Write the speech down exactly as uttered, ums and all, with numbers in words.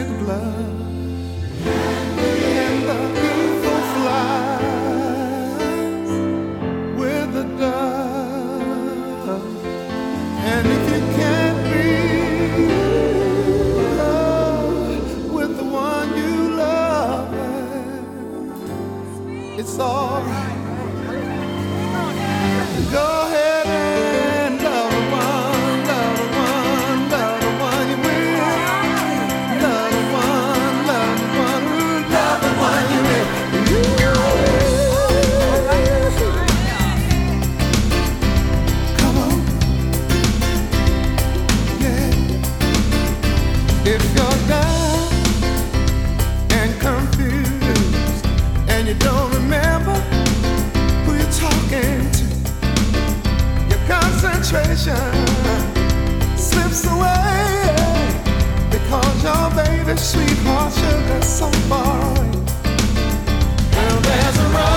with blood and the beautiful flies with the dove. And if you can't be with the one you love, it's all right. Go ahead and love the one, love the one, love the one you will. Love the one, love the one, ooh, love the one you will. Come on, yeah. If you're down and confused and you don't remember who you're talking to, concentration slips away because your baby's sweetheart sugar's so far away. Well, there's a road